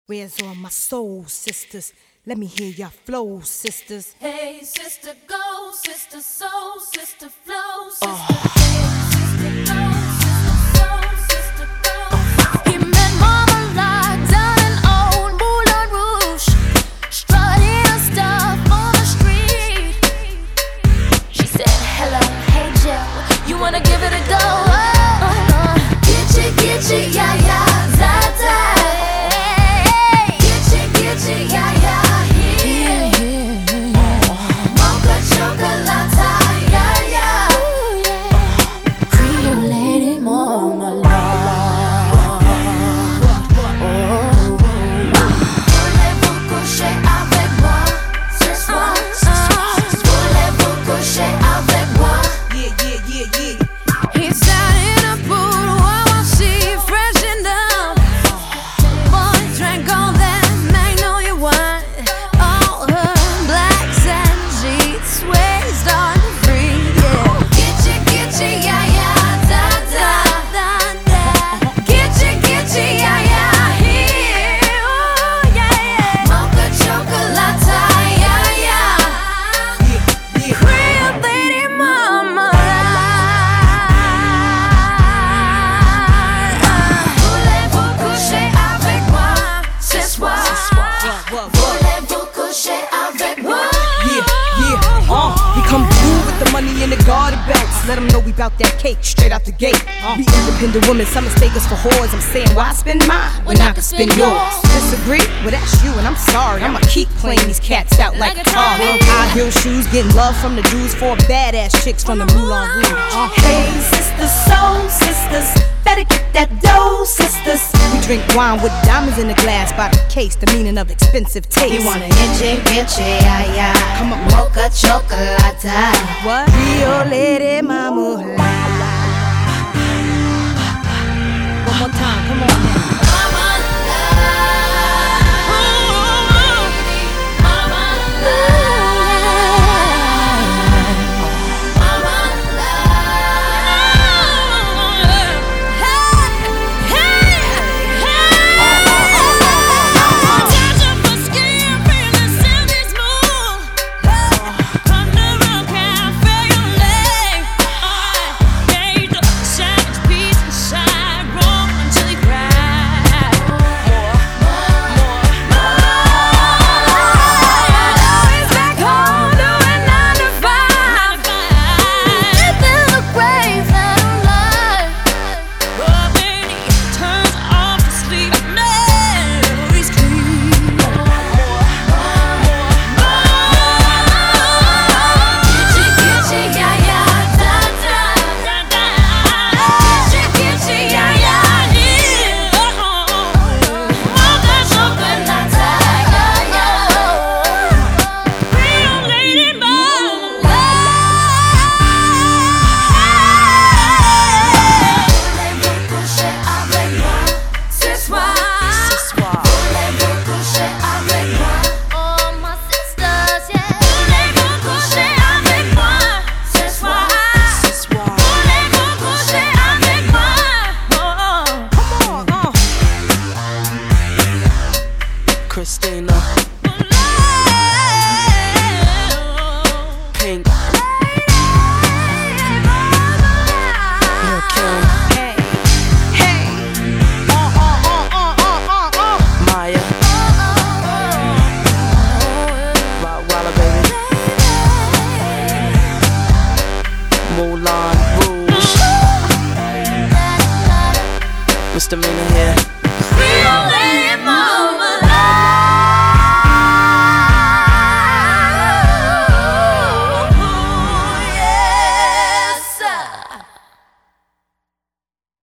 Where's all my soul sisters? Let me hear your flow, sisters. Hey, sister, go, sister, soul, sister, flow, sister. Hey, sister, go, sister, soul, sister, flow. He met Mama locked down in old Moulin Rouge, strutting her stuff on the street. She said, hello, hey, Jill, you wanna give it a go? Get you, yeah, yeah, da, da. In the garden belts, let them know we bout that cake straight out the gate. We independent women, some mistake us for whores. I'm saying, why spend mine when I can spend yours? Disagree? Well, that's you, and I'm sorry. I'ma keep playing these cats out like a car. High heel shoes, getting love from the Jews, for badass chicks from the Moulin Rouge. Hey, sisters, soul sisters, better get that dough, sisters. We drink wine with diamonds in the glass by the case, the meaning of expensive taste. You want an inche, yeah, yeah. Come on, mocha chocolate. What? Rio Lady Mama. One more time, come on now. Christina, Pink, Lil' Kim, Maya, Rottweiler baby, Moulin Rouge, Misdemeanor here.